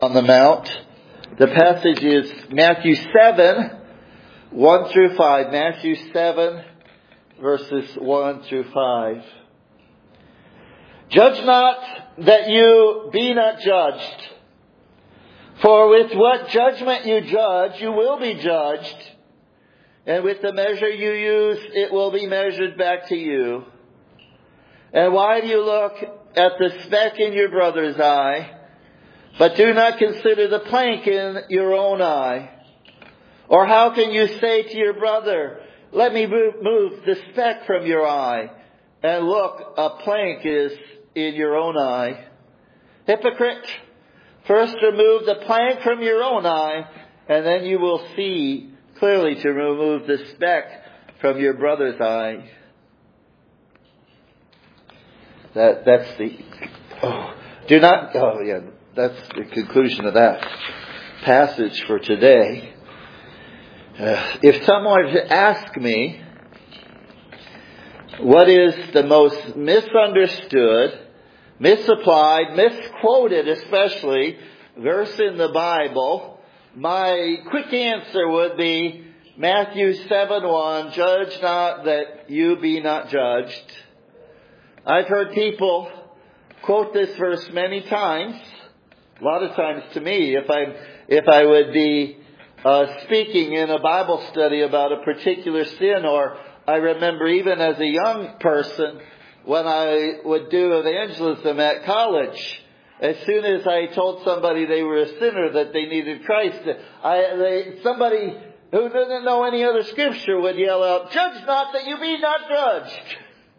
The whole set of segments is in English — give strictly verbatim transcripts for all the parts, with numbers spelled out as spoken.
On the Mount. The passage is Matthew seven, one through five. Matthew seven, verses one through five. Judge not that you be not judged. For with what judgment you judge, you will be judged. And with the measure you use, it will be measured back to you. And why do you look at the speck in your brother's eye, but do not consider the plank in your own eye? Or how can you say to your brother, let me move the speck from your eye, and look, a plank is in your own eye? Hypocrite, first remove the plank from your own eye, and then you will see clearly to remove the speck from your brother's eye. That that's the oh, do not oh yeah. That's the conclusion of that passage for today. Uh, if someone were to ask me, what is the most misunderstood, misapplied, misquoted especially, verse in the Bible, my quick answer would be Matthew seven one, judge not that you be not judged. I've heard people quote this verse many times. A lot of times to me, if I if I would be uh, speaking in a Bible study about a particular sin, or I remember even as a young person when I would do evangelism at college, as soon as I told somebody they were a sinner, that they needed Christ, I, they, somebody who didn't know any other scripture would yell out, "Judge not that you be not judged."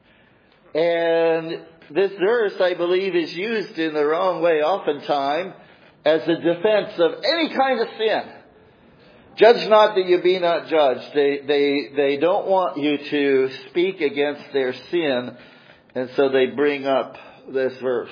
And this verse, I believe, is used in the wrong way oftentimes as a defense of any kind of sin. Judge not that you be not judged. They, they, they don't want you to speak against their sin, and so they bring up this verse.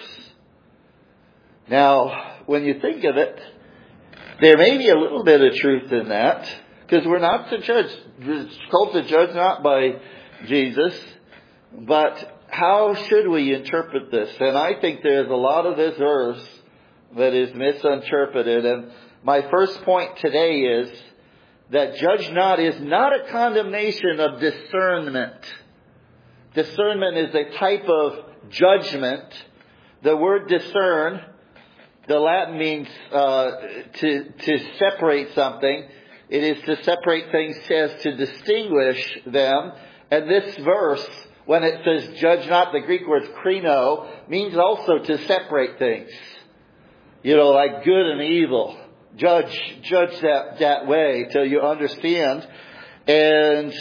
Now, when you think of it, there may be a little bit of truth in that, because we're not to judge. We're told to judge not by Jesus, but how should we interpret this? And I think there's a lot of this verse that is misinterpreted. And my first point today is that judge not is not a condemnation of discernment. Discernment is a type of judgment. The word discern, the Latin means uh, to, to separate something. It is to separate things as to distinguish them. And this verse, when it says judge not, the Greek word krino, means also to separate things. You know, like good and evil. Judge, judge that, that way till you understand. And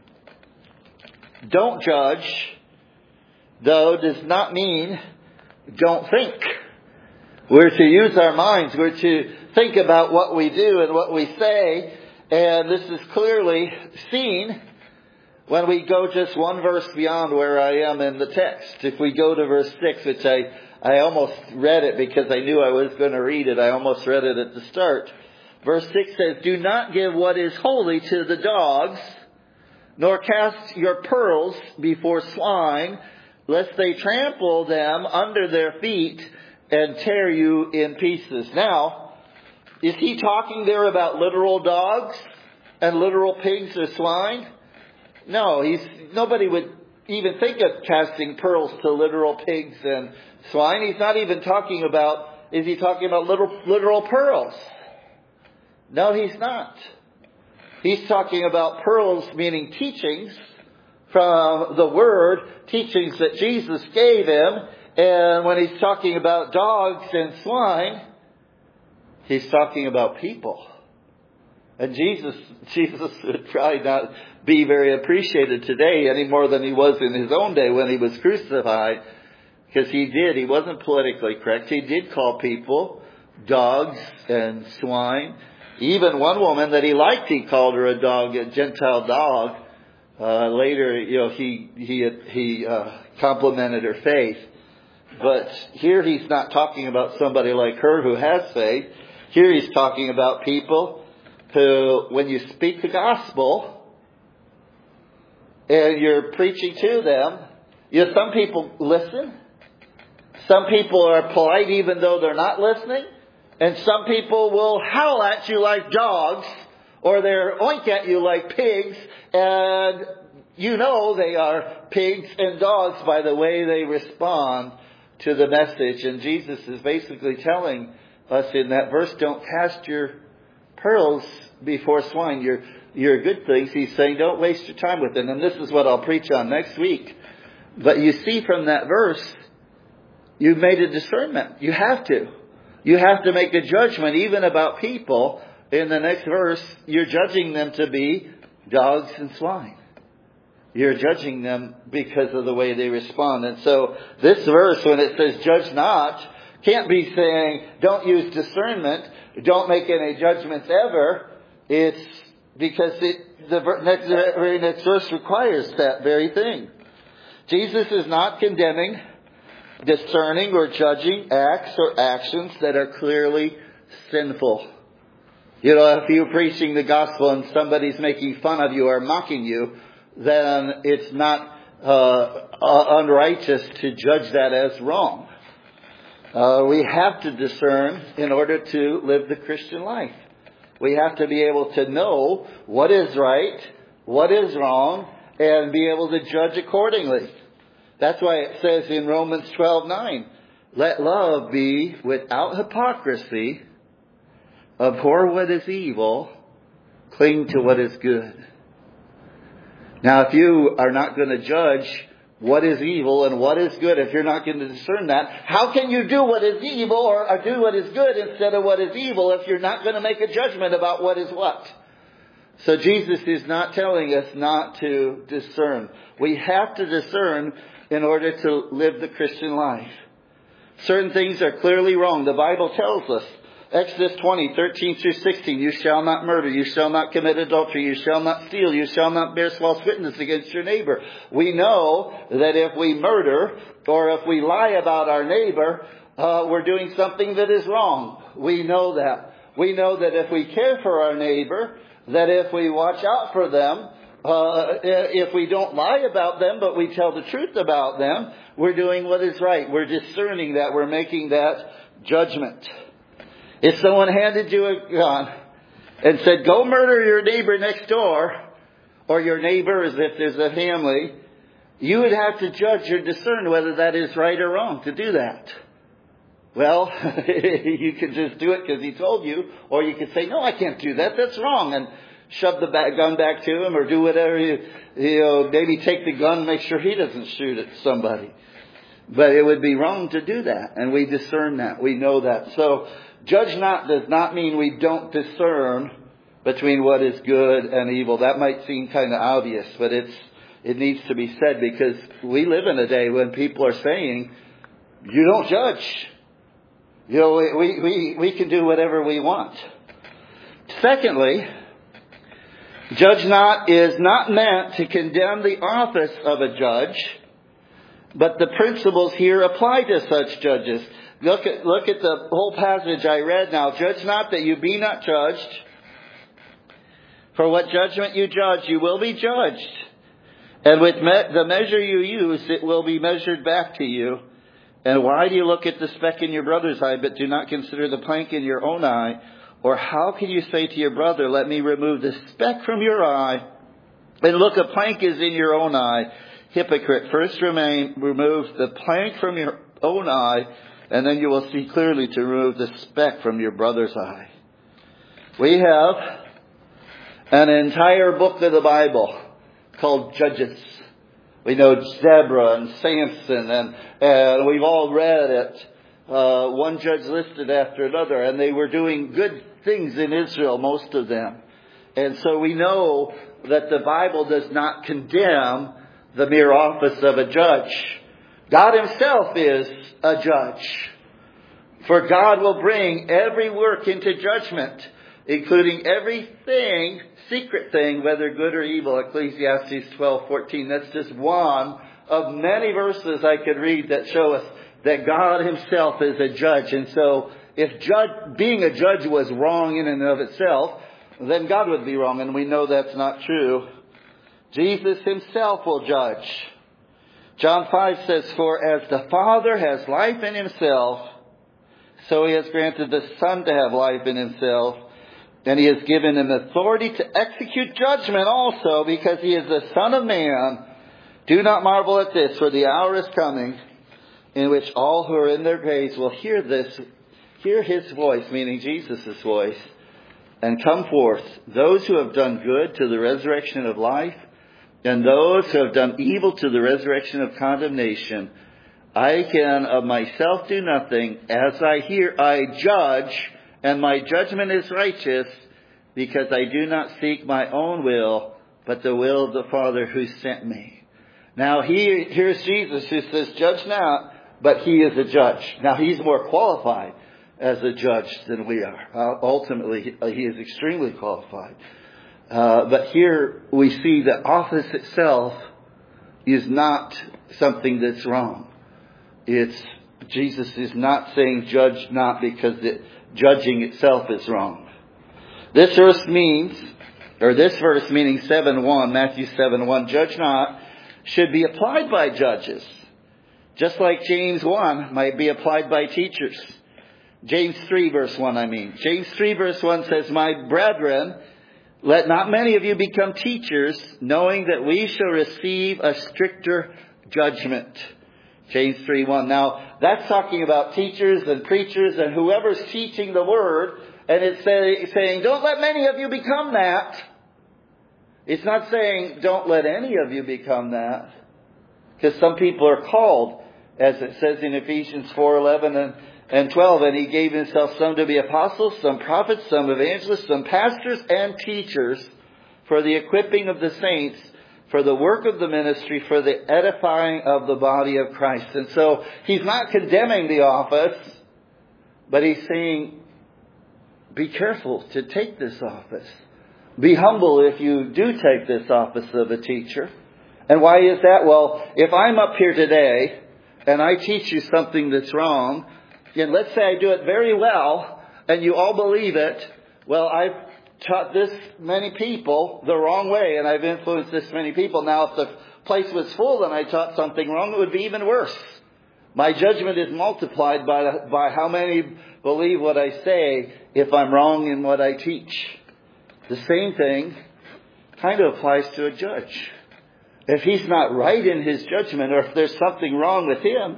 don't judge, though, does not mean don't think. We're to use our minds. We're to think about what we do and what we say. And this is clearly seen when we go just one verse beyond where I am in the text. If we go to verse six, which I, I almost read it because I knew I was going to read it. I almost read it at the start. Verse six says, do not give what is holy to the dogs, nor cast your pearls before swine, lest they trample them under their feet and tear you in pieces. Now, is he talking there about literal dogs and literal pigs or swine? No, he's nobody would even think of casting pearls to literal pigs and swine. He's not even talking about, is he talking about literal, literal pearls? No, he's not. He's talking about pearls, meaning teachings from the Word, teachings that Jesus gave him. And when he's talking about dogs and swine, he's talking about people. And Jesus, Jesus would probably not be very appreciated today any more than he was in his own day when he was crucified. Because he did. He wasn't politically correct. He did call people dogs and swine. Even one woman that he liked, he called her a dog, a Gentile dog. Uh, later, you know, he he he uh, complimented her faith. But here he's not talking about somebody like her who has faith. Here he's talking about people who, when you speak the gospel and you're preaching to them, you know, some people listen. Some people are polite even though they're not listening. And some people will howl at you like dogs, or they'll oink at you like pigs, and you know they are pigs and dogs by the way they respond to the message. And Jesus is basically telling us in that verse, don't cast your pearls before swine, your, your good things. He's saying don't waste your time with them. And this is what I'll preach on next week. But you see from that verse, you've made a discernment. You have to. You have to make a judgment even about people. In the next verse, you're judging them to be dogs and swine. You're judging them because of the way they respond. And so this verse, when it says judge not, can't be saying don't use discernment, don't make any judgments ever. It's because it, the next, very next verse requires that very thing. Jesus is not condemning, discerning, or judging acts or actions that are clearly sinful. You know, if you're preaching the gospel and somebody's making fun of you or mocking you, then it's not uh, unrighteous to judge that as wrong. Uh, we have to discern in order to live the Christian life. We have to be able to know what is right, what is wrong, and be able to judge accordingly. That's why it says in Romans twelve nine, let love be without hypocrisy, abhor what is evil, cling to what is good. Now, if you are not going to judge what is evil and what is good, if you're not going to discern that, how can you do what is evil or, or do what is good instead of what is evil if you're not going to make a judgment about what is what? So Jesus is not telling us not to discern. We have to discern in order to live the Christian life. Certain things are clearly wrong. The Bible tells us, Exodus twenty, thirteen through sixteen, you shall not murder, you shall not commit adultery, you shall not steal, you shall not bear false witness against your neighbor. We know that if we murder or if we lie about our neighbor, uh, we're doing something that is wrong. We know that. We know that if we care for our neighbor, that if we watch out for them, uh, if we don't lie about them, but we tell the truth about them, we're doing what is right. We're discerning that. We're making that judgment. If someone handed you a gun and said, go murder your neighbor next door, or your neighbors if there's a family, you would have to judge or discern whether that is right or wrong to do that. Well, you could just do it because he told you, or you could say, no, I can't do that, that's wrong, and shove the gun back to him, or do whatever, you, you know, maybe take the gun and make sure he doesn't shoot at somebody. But it would be wrong to do that, and we discern that, we know that. So, judge not does not mean we don't discern between what is good and evil. That might seem kind of obvious, but it's it needs to be said because we live in a day when people are saying, you don't judge. You know, we, we, we can do whatever we want. Secondly, judge not is not meant to condemn the office of a judge, but the principles here apply to such judges. Look at, look at the whole passage I read now. Judge not that you be not judged. For what judgment you judge, you will be judged. And with me- the measure you use, it will be measured back to you. And why do you look at the speck in your brother's eye, but do not consider the plank in your own eye? Or how can you say to your brother, let me remove the speck from your eye, and look, a plank is in your own eye? Hypocrite, first remain, remove the plank from your own eye, and then you will see clearly to remove the speck from your brother's eye. We have an entire book of the Bible called Judges. We know Deborah and Samson, and, and we've all read it. Uh, one judge listed after another, and they were doing good things in Israel, most of them. And so we know that the Bible does not condemn the mere office of a judge. God himself is a judge. For God will bring every work into judgment, including everything, secret thing, whether good or evil. Ecclesiastes twelve fourteen. That's just one of many verses I could read that show us that God himself is a judge. And so if judge, being a judge was wrong in and of itself, then God would be wrong. And we know that's not true. Jesus himself will judge. John five says, for as the Father has life in himself, so he has granted the Son to have life in himself. And he has given him authority to execute judgment also, because he is the Son of Man. Do not marvel at this, for the hour is coming in which all who are in their graves will hear this, hear his voice, meaning Jesus' voice, and come forth, those who have done good to the resurrection of life, and those who have done evil to the resurrection of condemnation. I can of myself do nothing. As I hear, I judge, and my judgment is righteous, because I do not seek my own will, but the will of the Father who sent me. Now he, here's Jesus who says, judge not, but he is a judge. Now he's more qualified as a judge than we are. Uh, ultimately, he is extremely qualified. Uh, but here we see that office itself is not something that's wrong. It's, Jesus is not saying judge not because the judging itself is wrong. This verse means, or this verse meaning seven one, Matthew seven one, judge not, should be applied by judges. Just like James one might be applied by teachers. James three verse one, I mean. James three verse one says, my brethren, let not many of you become teachers, knowing that we shall receive a stricter judgment. James three one. Now, that's talking about teachers and preachers and whoever's teaching the word. And it's say, saying, don't let many of you become that. It's not saying, don't let any of you become that. Because some people are called, as it says in Ephesians four eleven and, and twelve. And he gave himself some to be apostles, some prophets, some evangelists, some pastors and teachers, for the equipping of the saints, for the work of the ministry, for the edifying of the body of Christ. And so he's not condemning the office, but he's saying, be careful to take this office. Be humble if you do take this office of a teacher. And why is that? Well, if I'm up here today and I teach you something that's wrong, and let's say I do it very well and you all believe it, well, I've taught this many people the wrong way and I've influenced this many people. Now, if the place was full and I taught something wrong, it would be even worse. My judgment is multiplied by, by how many believe what I say if I'm wrong in what I teach. The same thing kind of applies to a judge. If he's not right in his judgment, or if there's something wrong with him,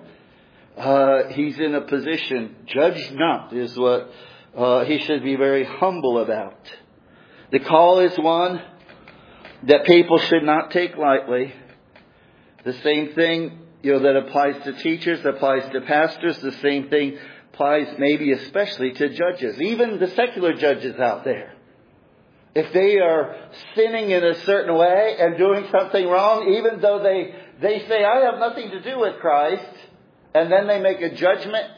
uh, he's in a position, judge not, is what uh, he should be very humble about. The call is one that people should not take lightly. The same thing, you know, that applies to teachers, applies to pastors. The same thing applies maybe especially to judges, even the secular judges out there. If they are sinning in a certain way and doing something wrong, even though they, they say, I have nothing to do with Christ, and then they make a judgment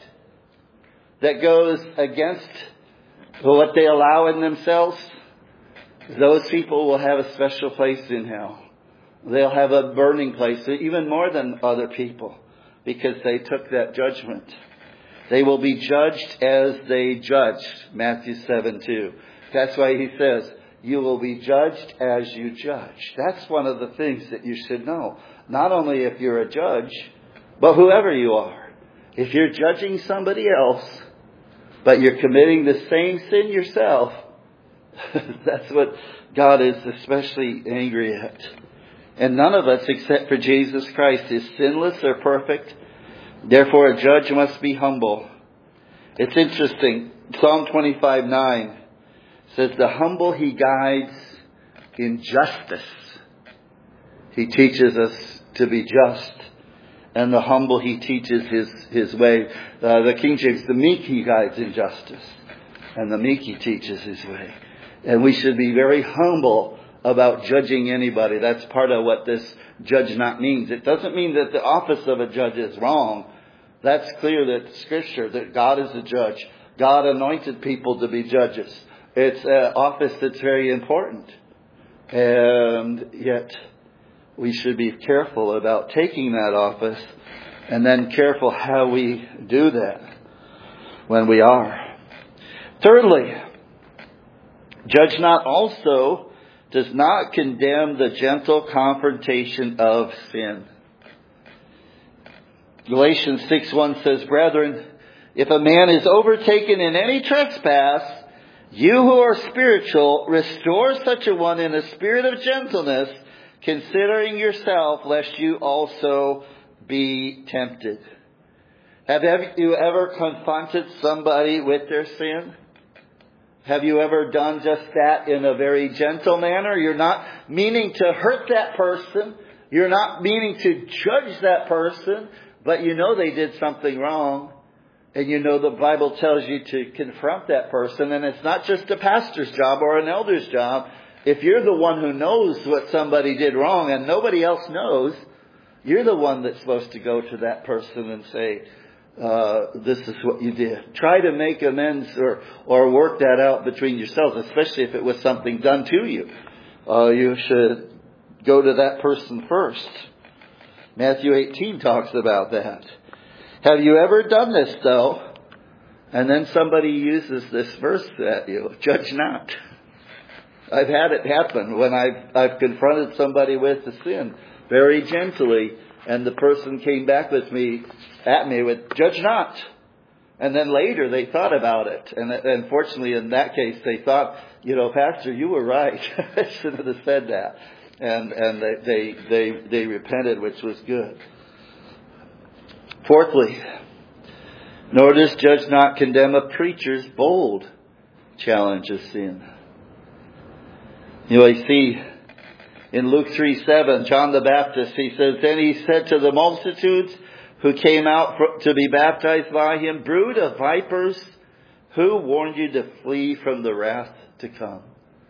that goes against what they allow in themselves, those people will have a special place in hell. They'll have a burning place, even more than other people, because they took that judgment. They will be judged as they judge, Matthew seven two. That's why he says, you will be judged as you judge. That's one of the things that you should know. Not only if you're a judge, but whoever you are. If you're judging somebody else, but you're committing the same sin yourself, that's what God is especially angry at. And none of us, except for Jesus Christ, is sinless or perfect. Therefore, a judge must be humble. It's interesting. Psalm twenty-five nine says, the humble he guides in justice. He teaches us to be just. And the humble he teaches his, his way. Uh, the King James, the meek he guides in justice. And the meek he teaches his way. And we should be very humble about judging anybody. That's part of what this judge not means. It doesn't mean that the office of a judge is wrong. That's clear that Scripture, that God is a judge. God anointed people to be judges. It's an office that's very important. And yet we should be careful about taking that office, and then careful how we do that when we are. Thirdly, judge not also does not condemn the gentle confrontation of sin. Galatians six one says, brethren, If a man is overtaken in any trespass, you who are spiritual, restore such a one in a spirit of gentleness, considering yourself, lest you also be tempted. Have you ever confronted somebody with their sin? Have you ever done just that in a very gentle manner? You're not meaning to hurt that person. You're not meaning to judge that person, but you know they did something wrong. And you know the Bible tells you to confront that person. And it's not just a pastor's job or an elder's job. If you're the one who knows what somebody did wrong and nobody else knows, you're the one that's supposed to go to that person and say, uh, this is what you did. Try to make amends or, or work that out between yourselves, especially if it was something done to you. Uh, you should go to that person first. Matthew eighteen talks about that. Have you ever done this, though? And then somebody uses this verse at you. Judge not. I've had it happen when I've, I've confronted somebody with a sin very gently, and the person came back with me, at me with, judge not. And then later they thought about it. And unfortunately in that case they thought, you know, Pastor, you were right. I shouldn't have said that. And, and they, they, they, they repented, which was good. Fourthly, nor does judge not condemn a preacher's bold challenge of sin. You know, you see in Luke three seven, John the Baptist, he says, then he said to the multitudes who came out for, to be baptized by him, brood of vipers, who warned you to flee from the wrath to come?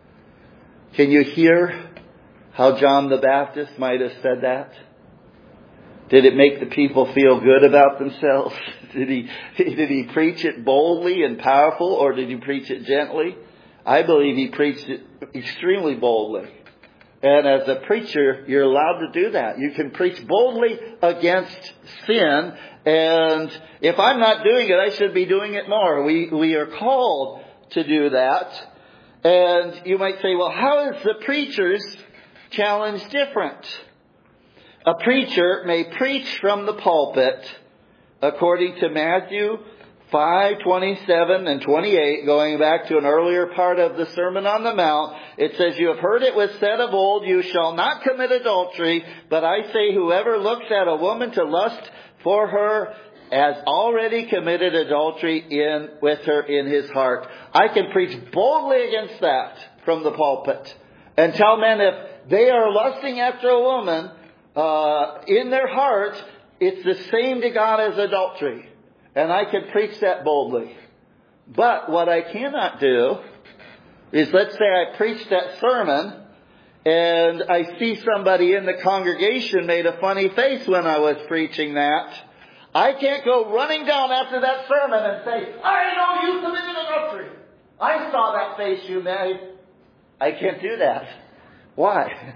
Can you hear how John the Baptist might have said that? Did it make the people feel good about themselves? Did he, did he preach it boldly and powerful, or did he preach it gently? I believe he preached it extremely boldly. And as a preacher, you're allowed to do that. You can preach boldly against sin. And if I'm not doing it, I should be doing it more. We, we are called to do that. And you might say, well, how is the preacher's challenge different? A preacher may preach from the pulpit, according to Matthew five twenty-seven and twenty-eight, going back to an earlier part of the Sermon on the Mount. It says, you have heard it was said of old, you shall not commit adultery. But I say, whoever looks at a woman to lust for her has already committed adultery in with her in his heart. I can preach boldly against that from the pulpit and tell men if they are lusting after a woman, Uh, in their heart, it's the same to God as adultery. And I can preach that boldly. But what I cannot do is, let's say I preach that sermon and I see somebody in the congregation made a funny face when I was preaching that. I can't go running down after that sermon and say, I know you committed adultery. I saw that face you made. I can't do that. Why?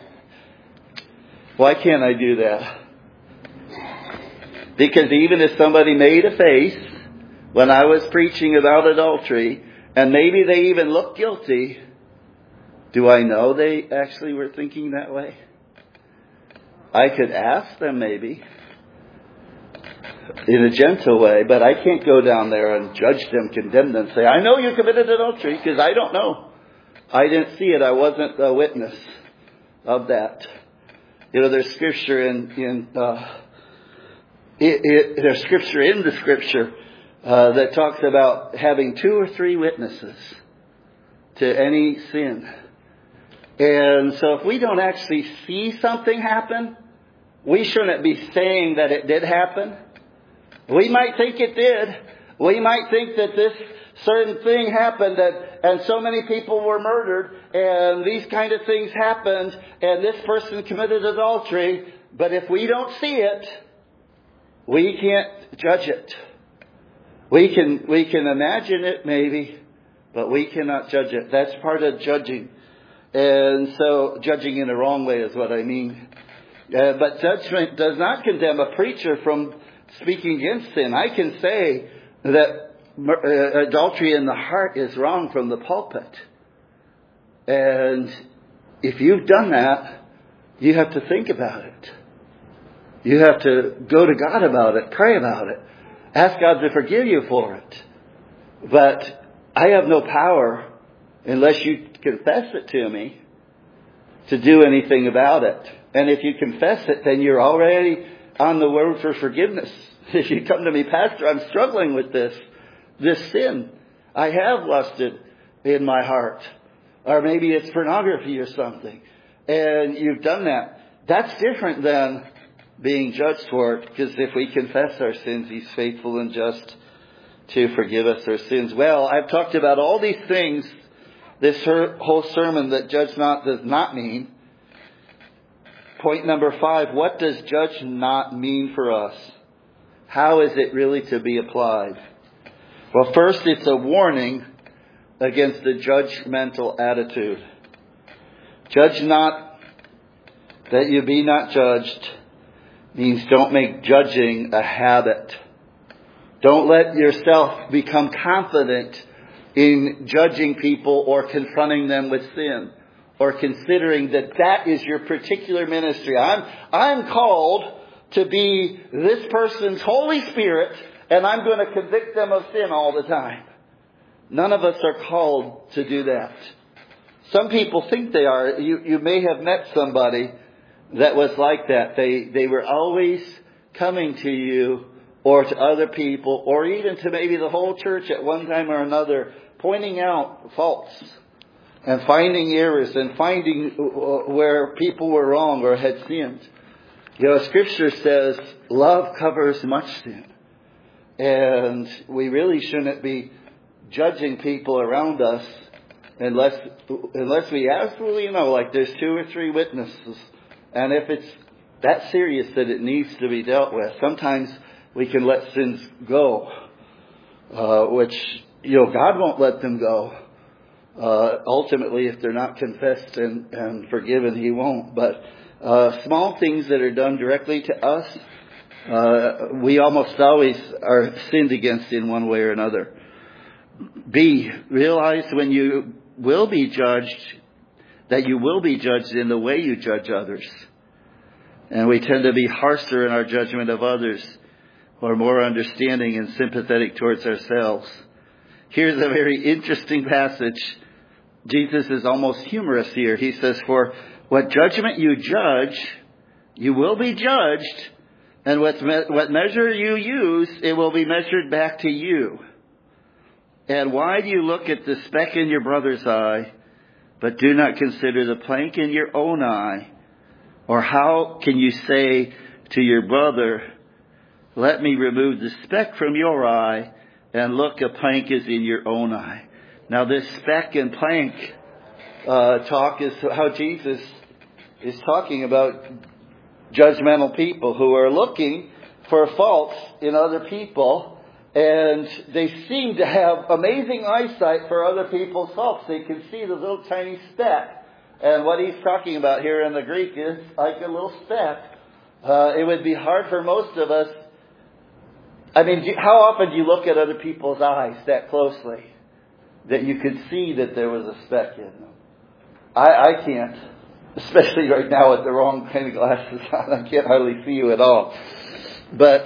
Why can't I do that? Because even if somebody made a face when I was preaching about adultery, and maybe they even looked guilty, do I know they actually were thinking that way? I could ask them maybe in a gentle way, but I can't go down there and judge them, condemn them, say, I know you committed adultery, because I don't know. I didn't see it. I wasn't a witness of that. You know, there's scripture in, in uh, it, it, there's scripture in the scripture uh, that talks about having two or three witnesses to any sin. And so if we don't actually see something happen, we shouldn't be saying that it did happen. We might think it did. We might think that this certain thing happened, that, and so many people were murdered, and these kind of things happened, and this person committed adultery. But if we don't see it, we can't judge it. We can we can imagine it maybe, but we cannot judge it. That's part of judging. And so judging in a wrong way is what I mean. Uh, but judgment does not condemn a preacher from speaking against sin. I can say that adultery in the heart is wrong from the pulpit. And if you've done that, you have to think about it. You have to go to God about it, pray about it. Ask God to forgive you for it. But I have no power, unless you confess it to me, to do anything about it. And if you confess it, then you're already on the road for forgiveness. If you come to me, Pastor, I'm struggling with this, this sin. I have lusted in my heart. Or maybe it's pornography or something. And you've done that. That's different than being judged for it. Because if we confess our sins, He's faithful and just to forgive us our sins. Well, I've talked about all these things, this whole sermon, that judge not does not mean. Point number five, what does judge not mean for us? How is it really to be applied? Well, first, it's a warning against the judgmental attitude. Judge not that you be not judged means don't make judging a habit. Don't let yourself become confident in judging people or confronting them with sin, or considering that that is your particular ministry. I'm, I'm called to be this person's Holy Spirit, and I'm going to convict them of sin all the time. None of us are called to do that. Some people think they are. You, you may have met somebody that was like that. They, they were always coming to you or to other people, or even to maybe the whole church at one time or another, pointing out faults and finding errors and finding where people were wrong or had sinned. You know, Scripture says love covers much sin. And we really shouldn't be judging people around us unless unless we absolutely know, like there's two or three witnesses. And if it's that serious that it needs to be dealt with, sometimes we can let sins go, uh, which, you know, God won't let them go. Uh, ultimately, if they're not confessed and, and forgiven, He won't. But uh, small things that are done directly to us, uh, we almost always are sinned against in one way or another. B, realize when you will be judged, that you will be judged in the way you judge others. And we tend to be harsher in our judgment of others, or more understanding and sympathetic towards ourselves. Here's a very interesting passage. Jesus is almost humorous here. He says, for what judgment you judge, you will be judged. And what, me- what measure you use, it will be measured back to you. And why do you look at the speck in your brother's eye, but do not consider the plank in your own eye? Or how can you say to your brother, let me remove the speck from your eye, and look, a plank is in your own eye? Now this speck and plank uh, talk is how Jesus is talking about judgmental people who are looking for faults in other people, and they seem to have amazing eyesight for other people's faults. They can see the little tiny speck. And what he's talking about here in the Greek is like a little speck. Uh, it would be hard for most of us. I mean, how often do you look at other people's eyes that closely that you could see that there was a speck in them? I, I can't, especially right now with the wrong kind of glasses on. I can't hardly see you at all. But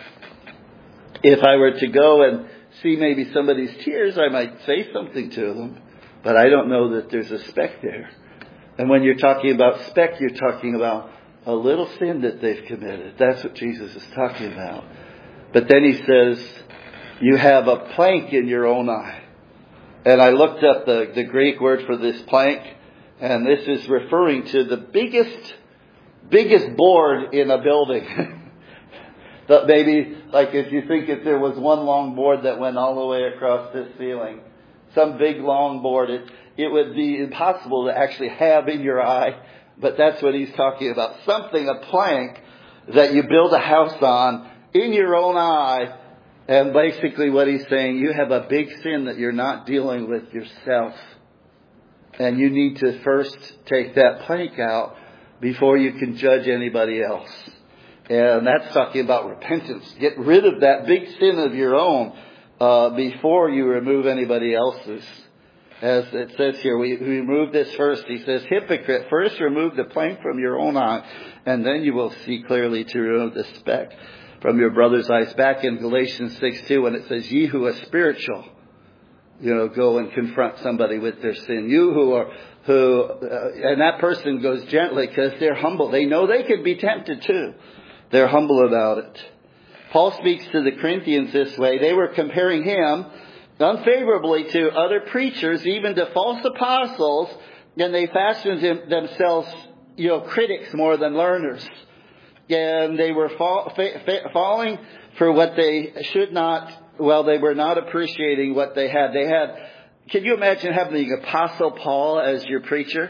if I were to go and see maybe somebody's tears, I might say something to them. But I don't know that there's a speck there. And when you're talking about speck, you're talking about a little sin that they've committed. That's what Jesus is talking about. But then he says, you have a plank in your own eye. And I looked up the, the Greek word for this plank, and this is referring to the biggest, biggest board in a building. That maybe, like if you think if there was one long board that went all the way across this ceiling, some big long board, it, it would be impossible to actually have in your eye. But that's what he's talking about. Something, a plank that you build a house on in your own eye. And basically what he's saying, you have a big sin that you're not dealing with yourself. And you need to first take that plank out before you can judge anybody else. And that's talking about repentance. Get rid of that big sin of your own uh, before you remove anybody else's. As it says here, we, we remove this first. He says, hypocrite, first remove the plank from your own eye, and then you will see clearly to remove the speck from your brother's eyes. Back in Galatians six two, when it says, ye who are spiritual, you know, go and confront somebody with their sin. You who are, who, uh, and that person goes gently because they're humble. They know they could be tempted too. They're humble about it. Paul speaks to the Corinthians this way. They were comparing him unfavorably to other preachers, even to false apostles, and they fashioned themselves, you know, critics more than learners. And they were fall, fa- fa- falling for what they should not, well, they were not appreciating what they had. They had, can you imagine having the Apostle Paul as your preacher?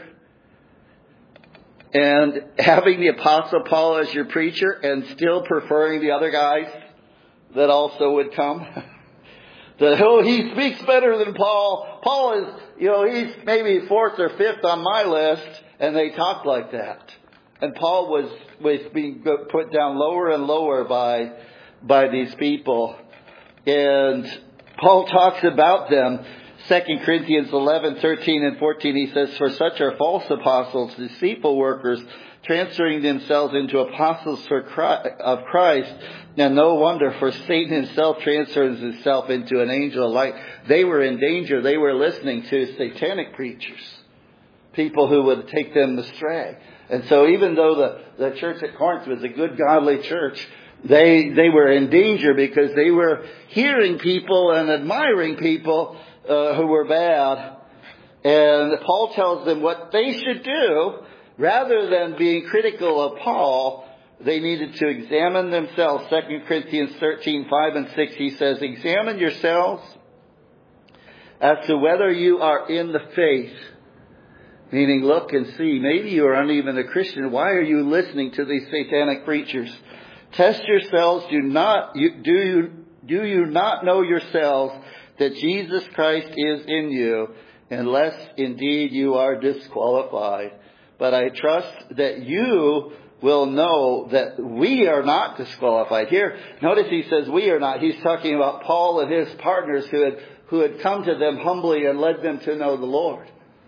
And having the Apostle Paul as your preacher and still preferring the other guys that also would come? That, oh, he speaks better than Paul. Paul is, you know, he's maybe fourth or fifth on my list. And they talked like that. And Paul was, was being put down lower and lower by, by these people. And Paul talks about them. Second Corinthians eleven, thirteen and fourteen, he says, for such are false apostles, deceitful workers, transferring themselves into apostles for Christ, of Christ. And no wonder, for Satan himself transfers himself into an angel of light. They were in danger. They were listening to satanic preachers, people who would take them astray. And so even though the, the church at Corinth was a good, godly church, they they were in danger because they were hearing people and admiring people uh, who were bad. And Paul tells them what they should do. Rather than being critical of Paul, they needed to examine themselves. Second Corinthians thirteen, five and six, he says, examine yourselves as to whether you are in the faith. Meaning, look and see. Maybe you aren't even a Christian. Why are you listening to these satanic preachers? Test yourselves. Do not you, do you do you not know yourselves that Jesus Christ is in you, unless indeed you are disqualified? But I trust that you will know that we are not disqualified. Here, notice he says we are not. He's talking about Paul and his partners who had who had come to them humbly and led them to know the Lord.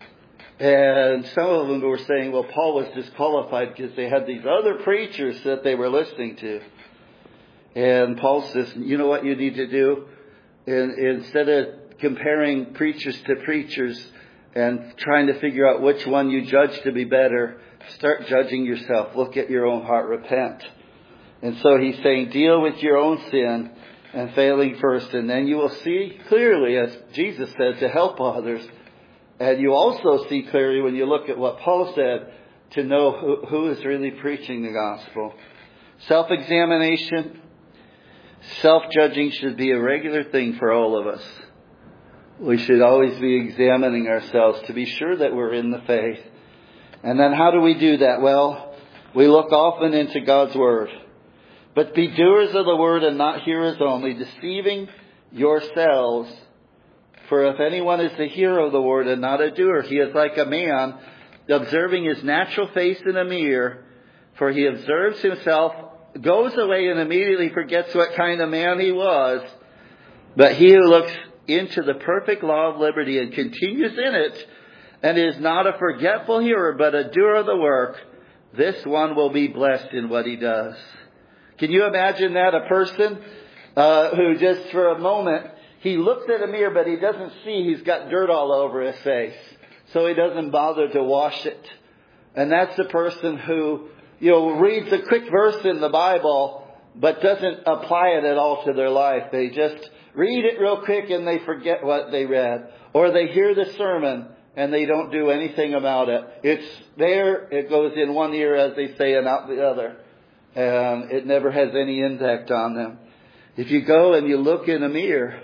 And some of them were saying, well, Paul was disqualified because they had these other preachers that they were listening to. And Paul says, you know what you need to do? And instead of comparing preachers to preachers and trying to figure out which one you judge to be better, start judging yourself. Look at your own heart. Repent. And so he's saying, deal with your own sin and failing first. And then you will see clearly, as Jesus said, to help others. And you also see clearly when you look at what Paul said, to know who, who is really preaching the gospel. Self-examination, self-judging should be a regular thing for all of us. We should always be examining ourselves to be sure that we're in the faith. And then how do we do that? Well, we look often into God's Word. But be doers of the Word and not hearers only, deceiving yourselves. For if anyone is the hearer of the Word and not a doer, he is like a man observing his natural face in a mirror. For he observes himself, goes away and immediately forgets what kind of man he was. But he who looks into the perfect law of liberty and continues in it, and is not a forgetful hearer, but a doer of the work, this one will be blessed in what he does. Can you imagine that? A person uh, who just for a moment, he looks at a mirror, but he doesn't see he's got dirt all over his face. So he doesn't bother to wash it. And that's the person who, you know, reads a quick verse in the Bible, but doesn't apply it at all to their life. They just read it real quick and they forget what they read. Or they hear the sermon and they don't do anything about it. It's there, it goes in one ear, as they say, and out the other. And it never has any impact on them. If you go and you look in a mirror,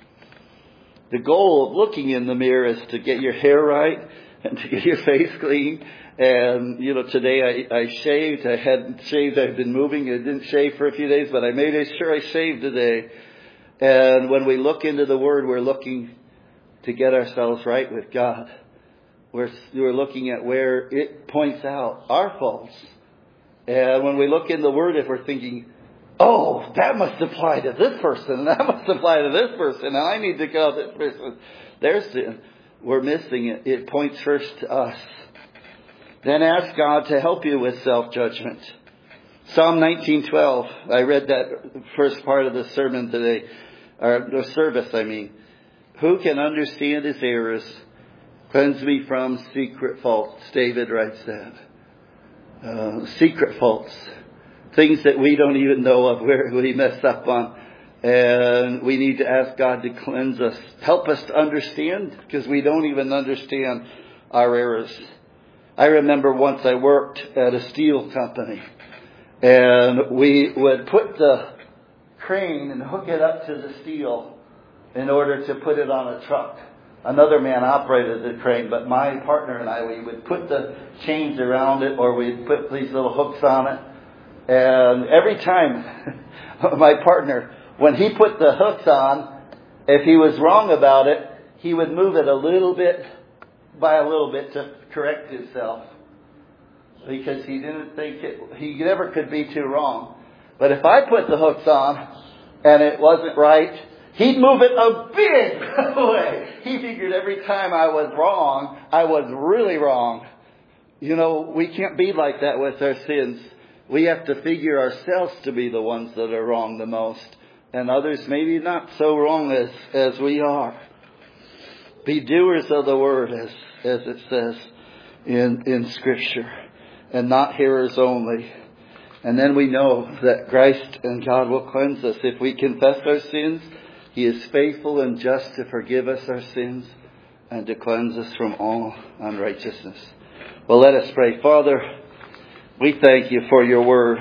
the goal of looking in the mirror is to get your hair right and to get your face clean. And, you know, today I, I shaved. I hadn't shaved. I've been moving. I didn't shave for a few days, but I made sure I shaved today. And when we look into the Word, we're looking to get ourselves right with God. We're, we're looking at where it points out our faults. And when we look in the Word, if we're thinking, oh, that must apply to this person, and that must apply to this person, and I need to go this person, their sin, we're missing it. It points first to us. Then ask God to help you with self-judgment. Psalm nineteen twelve. I read that first part of the sermon today, or the service, I mean. Who can understand his errors? Cleanse me from secret faults. David writes that. Uh, secret faults. Things that we don't even know of, where we mess up on. And we need to ask God to cleanse us. Help us to understand, because we don't even understand our errors. I remember once I worked at a steel company. And we would put the crane and hook it up to the steel in order to put it on a truck. Another man operated the crane, but my partner and I, we would put the chains around it, or we'd put these little hooks on it. And every time my partner, when he put the hooks on, if he was wrong about it, he would move it a little bit by a little bit to correct himself. Because he didn't think it, he never could be too wrong. But if I put the hooks on and it wasn't right, he'd move it a big way. He figured every time I was wrong, I was really wrong. You know, we can't be like that with our sins. We have to figure ourselves to be the ones that are wrong the most. And others maybe not so wrong as, as we are. Be doers of the word, as, as it says in, in Scripture. And not hearers only. And then we know that Christ and God will cleanse us. If we confess our sins, He is faithful and just to forgive us our sins and to cleanse us from all unrighteousness. Well, let us pray. Father, we thank you for your word.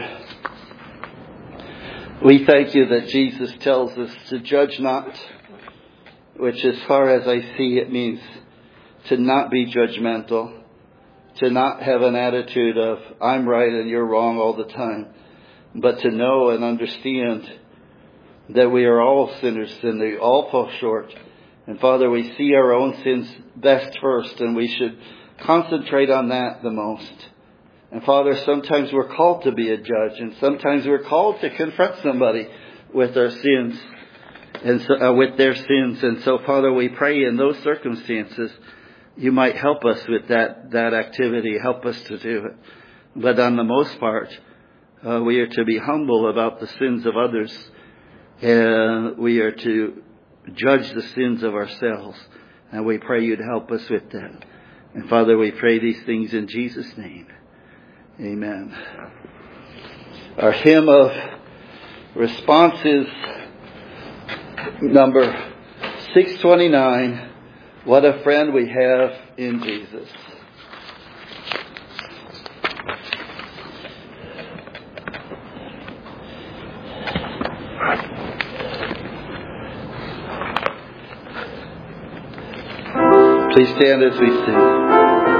We thank you that Jesus tells us to judge not, which as far as I see it means to not be judgmental. To not have an attitude of, I'm right and you're wrong all the time. But to know and understand that we are all sinners and they all fall short. And Father, we see our own sins best first, and we should concentrate on that the most. And Father, sometimes we're called to be a judge, and sometimes we're called to confront somebody with our sins and so, uh, with their sins. And so, Father, we pray in those circumstances, you might help us with that, that activity. Help us to do it. But on the most part, uh, we are to be humble about the sins of others. And we are to judge the sins of ourselves. And we pray you'd help us with that. And Father, we pray these things in Jesus' name. Amen. Our hymn of response is number six twenty-nine. What a friend we have in Jesus. Please stand as we sing.